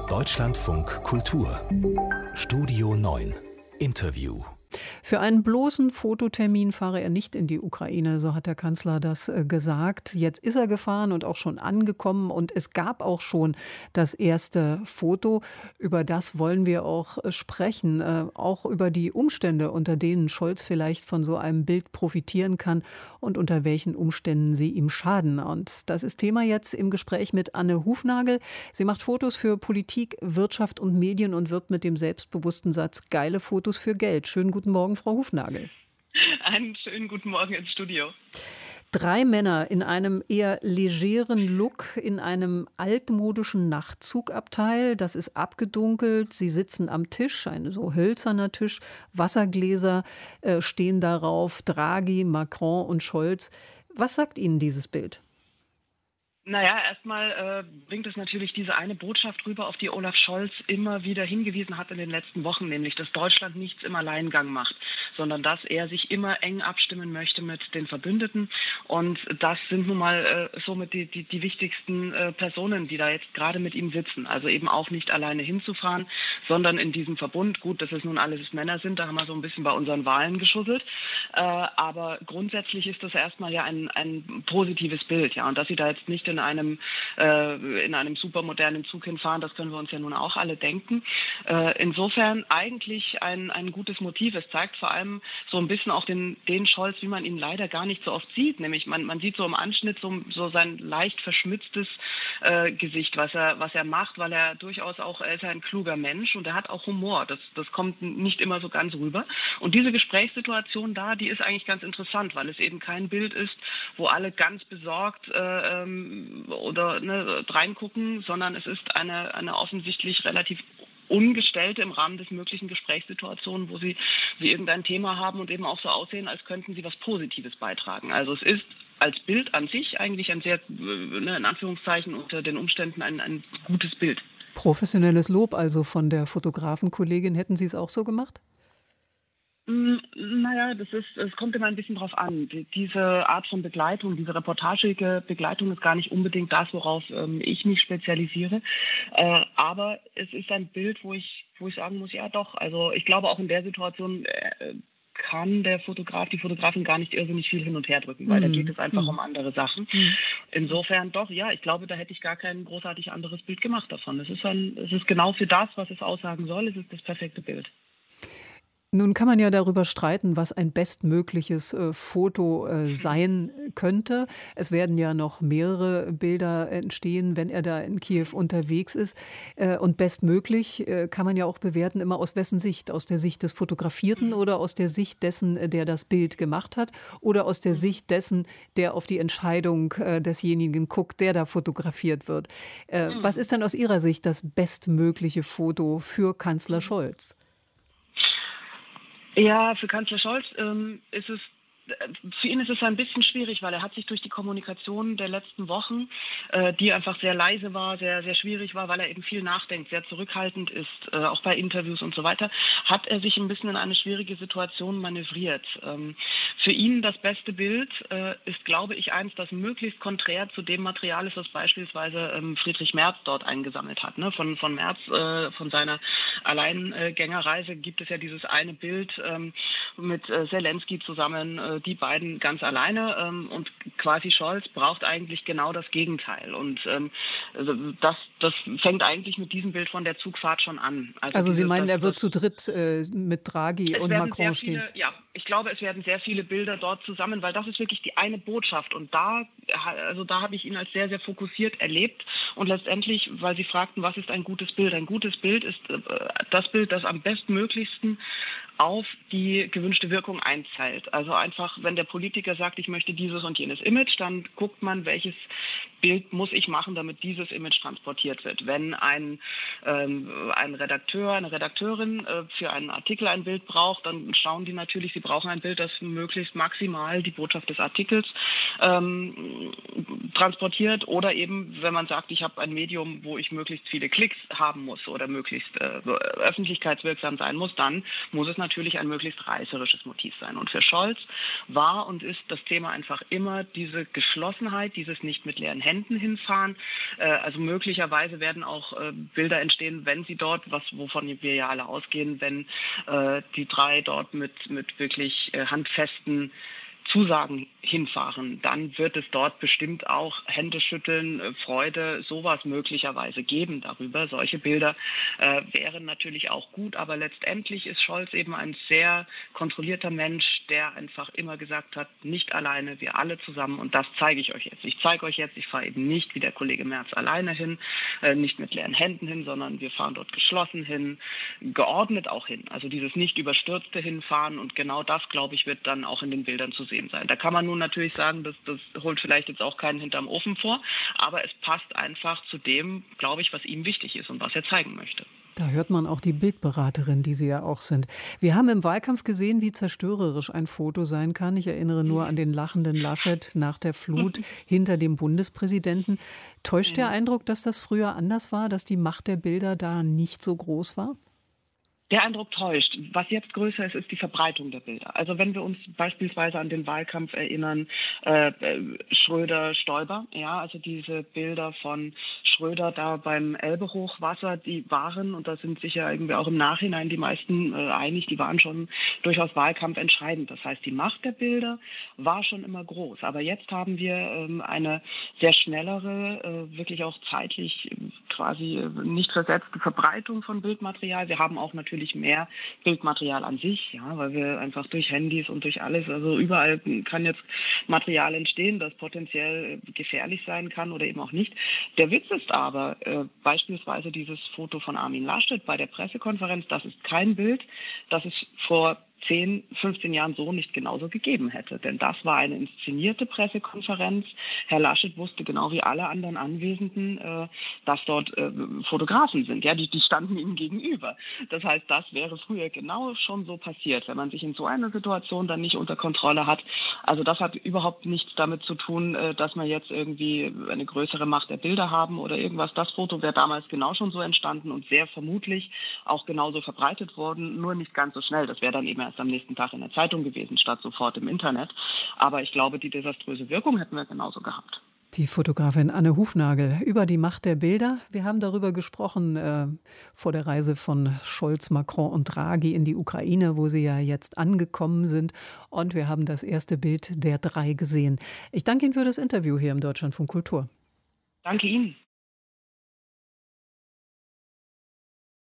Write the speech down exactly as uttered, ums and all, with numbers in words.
Deutschlandfunk Kultur Studio neun Interview. Für einen bloßen Fototermin fahre er nicht in die Ukraine, so hat der Kanzler das gesagt. Jetzt ist er gefahren und auch schon angekommen und es gab auch schon das erste Foto. Über das wollen wir auch sprechen, äh, auch über die Umstände, unter denen Scholz vielleicht von so einem Bild profitieren kann und unter welchen Umständen sie ihm schaden. Und das ist Thema jetzt im Gespräch mit Anne Hufnagel. Sie macht Fotos für Politik, Wirtschaft und Medien und wirbt mit dem selbstbewussten Satz: geile Fotos für Geld. Schönen guten Morgen, Frau Hufnagel. Einen schönen guten Morgen ins Studio. Drei Männer in einem eher legeren Look in einem altmodischen Nachtzugabteil. Das ist abgedunkelt. Sie sitzen am Tisch, ein so hölzerner Tisch. Wassergläser äh, stehen darauf. Draghi, Macron und Scholz. Was sagt Ihnen dieses Bild? Naja, erstmal äh, bringt es natürlich diese eine Botschaft rüber, auf die Olaf Scholz immer wieder hingewiesen hat in den letzten Wochen, nämlich, dass Deutschland nichts im Alleingang macht, sondern dass er sich immer eng abstimmen möchte mit den Verbündeten. Und das sind nun mal äh, somit die, die, die wichtigsten äh, Personen, die da jetzt gerade mit ihm sitzen. Also eben auch nicht alleine hinzufahren, sondern in diesem Verbund. Gut, dass es nun alles Männer sind, da haben wir so ein bisschen bei unseren Wahlen geschusselt. Äh, aber grundsätzlich ist das erstmal ja ein, ein positives Bild, ja. Und dass sie da jetzt nicht in einem äh, in einem supermodernen Zug hinfahren, das können wir uns ja nun auch alle denken. Äh, insofern eigentlich ein, ein gutes Motiv. Es zeigt vor allem so ein bisschen auch den, den Scholz, wie man ihn leider gar nicht so oft sieht. Nämlich man, man sieht so im Anschnitt so, so sein leicht verschmitztes äh, Gesicht, was er, was er macht, weil er durchaus auch, er ist ein kluger Mensch und er hat auch Humor. Das, das kommt nicht immer so ganz rüber. Und diese Gesprächssituation da, die ist eigentlich ganz interessant, weil es eben kein Bild ist, wo alle ganz besorgt äh, ähm, oder ne, reingucken, sondern es ist eine, eine offensichtlich relativ ungestellte im Rahmen des möglichen Gesprächssituationen, wo sie, sie irgendein Thema haben und eben auch so aussehen, als könnten sie was Positives beitragen. Also es ist als Bild an sich eigentlich ein sehr, ne, in Anführungszeichen unter den Umständen ein, ein gutes Bild. Professionelles Lob also von der Fotografenkollegin. Hätten Sie es auch so gemacht? Naja, das ist, es kommt immer ein bisschen drauf an. Diese Art von Begleitung, diese reportagige Begleitung ist gar nicht unbedingt das, worauf ähm, ich mich spezialisiere. Äh, aber es ist ein Bild, wo ich, wo ich sagen muss, ja doch. Also ich glaube auch in der Situation äh, kann der Fotograf, die Fotografin gar nicht irrsinnig viel hin und her drücken, weil mm. da geht es einfach mm. um andere Sachen. Mm. Insofern doch, ja, ich glaube, da hätte ich gar kein großartig anderes Bild gemacht davon. Es ist ein, es ist genau für das, was es aussagen soll, es ist das perfekte Bild. Nun kann man ja darüber streiten, was ein bestmögliches äh, Foto äh, sein könnte. Es werden ja noch mehrere Bilder entstehen, wenn er da in Kiew unterwegs ist. Äh, und bestmöglich äh, kann man ja auch bewerten, immer aus wessen Sicht? Aus der Sicht des Fotografierten oder aus der Sicht dessen, der das Bild gemacht hat? Oder aus der Sicht dessen, der auf die Entscheidung äh, desjenigen guckt, der da fotografiert wird? Äh, was ist denn aus Ihrer Sicht das bestmögliche Foto für Kanzler Scholz? Ja, für Kanzler Scholz ähm, ist es, für ihn ist es ein bisschen schwierig, weil er hat sich durch die Kommunikation der letzten Wochen, äh, die einfach sehr leise war, sehr, sehr schwierig war, weil er eben viel nachdenkt, sehr zurückhaltend ist, äh, auch bei Interviews und so weiter, hat er sich ein bisschen in eine schwierige Situation manövriert. Ähm, für ihn das beste Bild äh, ist, glaube ich, eins, das möglichst konträr zu dem Material ist, was beispielsweise ähm, Friedrich Merz dort eingesammelt hat. Ne? Von, von Merz, äh, von seiner Alleingängerreise gibt es ja dieses eine Bild ähm, mit äh, Zelensky zusammen, äh, die beiden ganz alleine ähm, und quasi Scholz braucht eigentlich genau das Gegenteil. Und ähm, also das, das fängt eigentlich mit diesem Bild von der Zugfahrt schon an. Also, also Sie meinen, das, er wird das, zu dritt äh, mit Draghi und Macron stehen? Viele, ja, ich glaube, es werden sehr viele Bilder dort zusammen, weil das ist wirklich die eine Botschaft. Und da, also da habe ich ihn als sehr, sehr fokussiert erlebt. Und letztendlich, weil Sie fragten, was ist ein gutes Bild? Ein gutes Bild ist äh, das Bild, das am bestmöglichsten auf die gewünschte Wirkung einzahlt. Also einfach, wenn der Politiker sagt, ich möchte dieses und jenes Image, dann guckt man, welches Bild muss ich machen, damit dieses Image transportiert wird. Wenn ein, ähm, ein Redakteur, eine Redakteurin äh, für einen Artikel ein Bild braucht, dann schauen die natürlich, sie brauchen ein Bild, das möglichst maximal die Botschaft des Artikels ähm, transportiert. Oder eben, wenn man sagt, ich habe ein Medium, wo ich möglichst viele Klicks haben muss oder möglichst äh, öffentlichkeitswirksam sein muss, dann muss es natürlich ein möglichst reißerisches Motiv sein. Und für Scholz war und ist das Thema einfach immer diese Geschlossenheit, dieses nicht mit leeren Händen hinfahren. Äh, also möglicherweise werden auch äh, Bilder entstehen, wenn sie dort, was wovon wir ja alle ausgehen, wenn äh, die drei dort mit, mit wirklich äh, handfesten Zusagen hinfahren, dann wird es dort bestimmt auch Händeschütteln, Freude, sowas möglicherweise geben darüber. Solche Bilder äh, wären natürlich auch gut, aber letztendlich ist Scholz eben ein sehr kontrollierter Mensch, der einfach immer gesagt hat, nicht alleine, wir alle zusammen, und das zeige ich euch jetzt. Ich zeige euch jetzt, ich fahre eben nicht wie der Kollege Merz alleine hin, äh, nicht mit leeren Händen hin, sondern wir fahren dort geschlossen hin, geordnet auch hin. Also dieses nicht überstürzte Hinfahren, und genau das, glaube ich, wird dann auch in den Bildern zu sehen sein. Da kann man nun natürlich sagen, das, das holt vielleicht jetzt auch keinen hinterm Ofen vor, aber es passt einfach zu dem, glaube ich, was ihm wichtig ist und was er zeigen möchte. Da hört man auch die Bildberaterin, die Sie ja auch sind. Wir haben im Wahlkampf gesehen, wie zerstörerisch ein Foto sein kann. Ich erinnere nur an den lachenden Laschet nach der Flut hinter dem Bundespräsidenten. Täuscht der Eindruck, dass das früher anders war, dass die Macht der Bilder da nicht so groß war? Der Eindruck täuscht. Was jetzt größer ist, ist die Verbreitung der Bilder. Also wenn wir uns beispielsweise an den Wahlkampf erinnern, äh, Schröder, Stoiber, ja, also diese Bilder von Schröder da beim Elbe-Hochwasser, die waren, und da sind sich ja irgendwie auch im Nachhinein die meisten äh, einig, die waren schon durchaus wahlkampfentscheidend. Das heißt, die Macht der Bilder war schon immer groß. Aber jetzt haben wir ähm, eine sehr schnellere, äh, wirklich auch zeitlich äh, quasi äh, nicht versetzte Verbreitung von Bildmaterial. Wir haben auch natürlich mehr Bildmaterial an sich, ja, weil wir einfach durch Handys und durch alles, also überall kann jetzt Material entstehen, das potenziell gefährlich sein kann oder eben auch nicht. Der Witz ist aber, äh, beispielsweise dieses Foto von Armin Laschet bei der Pressekonferenz, das ist kein Bild, das es vor zehn, fünfzehn Jahren so nicht genauso gegeben hätte. Denn das war eine inszenierte Pressekonferenz. Herr Laschet wusste genau wie alle anderen Anwesenden, äh, dass dort äh, Fotografen sind. Ja, die, die standen ihm gegenüber. Das heißt, das wäre früher genau schon so passiert, wenn man sich in so einer Situation dann nicht unter Kontrolle hat. Also das hat überhaupt nichts damit zu tun, äh, dass man jetzt irgendwie eine größere Macht der Bilder haben oder irgendwas. Das Foto wäre damals genau schon so entstanden und sehr vermutlich auch genauso verbreitet worden, nur nicht ganz so schnell. Das wäre dann eben erst am nächsten Tag in der Zeitung gewesen, statt sofort im Internet. Aber ich glaube, die desaströse Wirkung hätten wir genauso gehabt. Die Fotografin Anne Hufnagel über die Macht der Bilder. Wir haben darüber gesprochen äh, vor der Reise von Scholz, Macron und Draghi in die Ukraine, wo sie ja jetzt angekommen sind. Und wir haben das erste Bild der drei gesehen. Ich danke Ihnen für das Interview hier im Deutschlandfunk Kultur. Danke Ihnen.